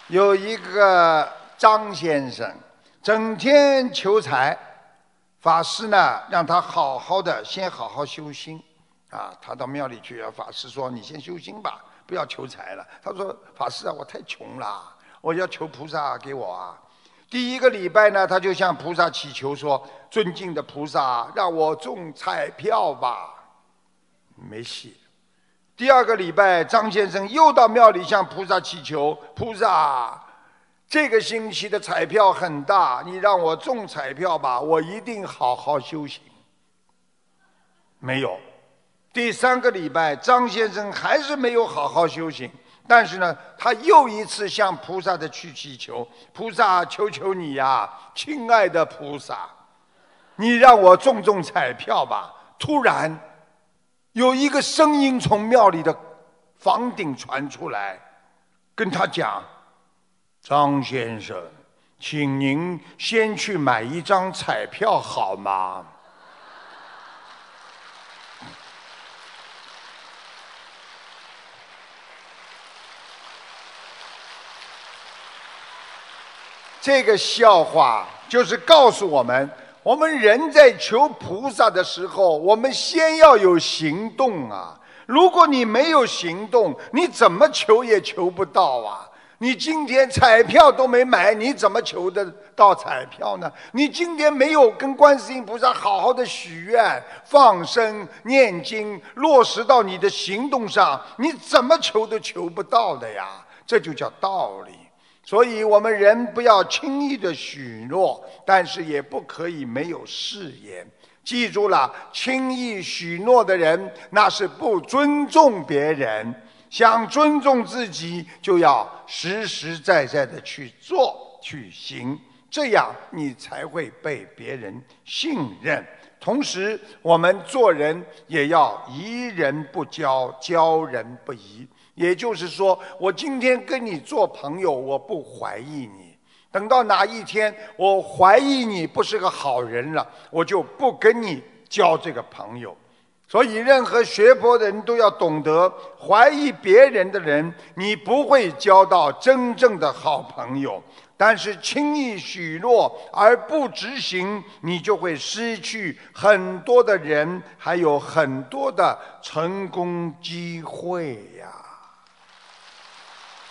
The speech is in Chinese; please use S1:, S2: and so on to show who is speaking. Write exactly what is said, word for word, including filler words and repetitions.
S1: 有一个张先生，整天求财，法师呢让他好好的先好好修心，啊，他到庙里去，法师说你先修心吧，不要求财了。他说法师啊，我太穷了，我要求菩萨给我啊。第一个礼拜呢，他就向菩萨祈求说：尊敬的菩萨，让我中彩票吧。没戏。第二个礼拜，张先生又到庙里向菩萨祈求：菩萨，这个星期的彩票很大，你让我中彩票吧，我一定好好修行。没有。第三个礼拜，张先生还是没有好好修行，但是呢，他又一次向菩萨的去祈求：菩萨，求求你呀，亲爱的菩萨，你让我中中彩票吧。突然有一个声音从庙里的房顶传出来，跟他讲：张先生，请您先去买一张彩票好吗？这个笑话就是告诉我们，我们人在求菩萨的时候，我们先要有行动啊！如果你没有行动，你怎么求也求不到啊！你今天彩票都没买，你怎么求得到彩票呢？你今天没有跟观世音菩萨好好的许愿、放生、念经，落实到你的行动上，你怎么求都求不到的呀！这就叫道理。所以我们人不要轻易的许诺，但是也不可以没有誓言。记住了，轻易许诺的人，那是不尊重别人。想尊重自己，就要实实在在的去做去行，这样你才会被别人信任。同时，我们做人也要疑人不交，交人不疑。也就是说，我今天跟你做朋友，我不怀疑你，等到哪一天我怀疑你不是个好人了，我就不跟你交这个朋友。所以任何学佛的人都要懂得，怀疑别人的人，你不会交到真正的好朋友。但是轻易许诺而不执行，你就会失去很多的人，还有很多的成功机会呀。